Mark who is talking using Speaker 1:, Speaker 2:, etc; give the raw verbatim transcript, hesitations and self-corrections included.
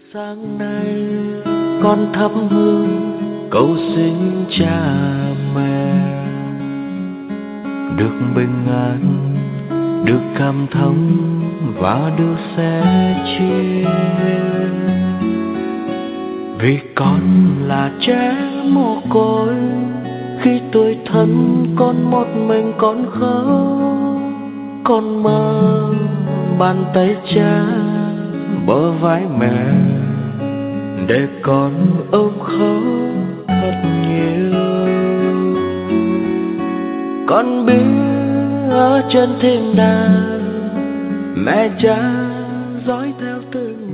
Speaker 1: Sáng nay con thắp hương cầu xin cha mẹ được bình an, được cảm thông và được sẻ chia. Vì con là trẻ mồ côi, khi tuổi thân con một mình con khóc. Con mơ bàn tay cha, bờ vai mẹ, để con ôm khóc thật nhiều. Con biết ở trên thiên đàng, mẹ cha dõi theo từng